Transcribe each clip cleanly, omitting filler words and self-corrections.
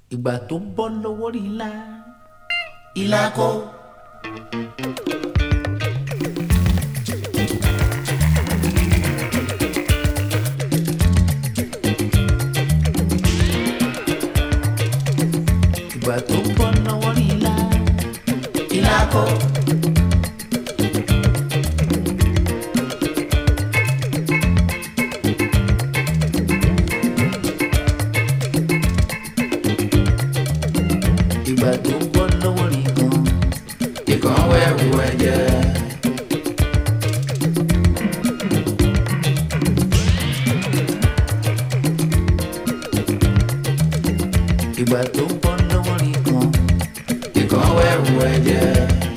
ìgbà tó bọ́ lọ́wọ́ rí ilá ilá kó. ìgbà tó bọ́ lọ́wọ́ rí ilá ilá kó. ìgbà tó bọ́ lọ́wọ́ rí gan ìkan wẹ̀wù ẹ̀jẹ̀. ìgbà tó bọ́ lọ́wọ́ rí gan ìkan wẹ̀wù ẹ̀jẹ̀.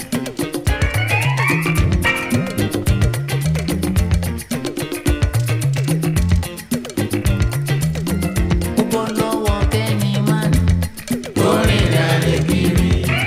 ó bọ́ lọ́wọ́ kẹ́ni mánì tó rìnrìn àlè kiri.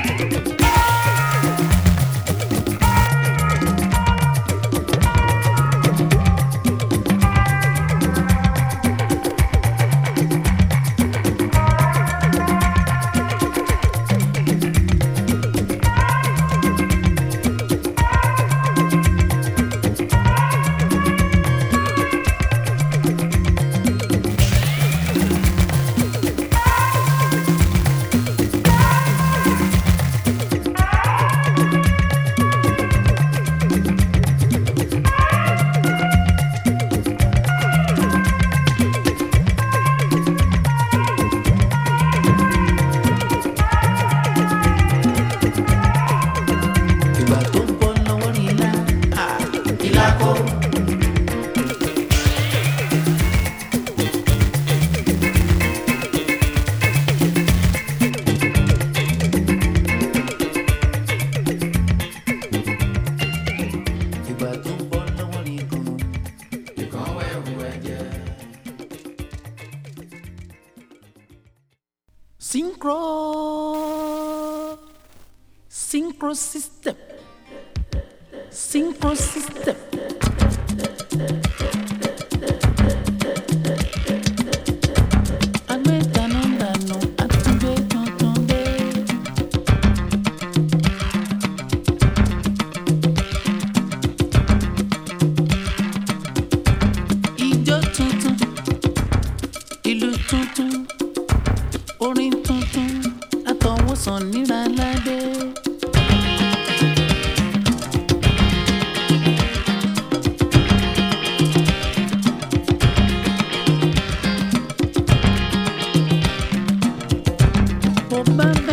ìgbà tó bọ́ lọ́wọ́ rí ilá ilá kó. ìgbà tó bọ́ lọ́wọ́ rí gan ìkan wẹ̀wù ẹ̀jẹ̀. Synchro system. Synchro system. Agbe dànù dànù àtúndé tuntun dé. Ijó tuntun, ìlú tuntun, orin tuntun, àtọwọ́sàn níra ládé. Bye.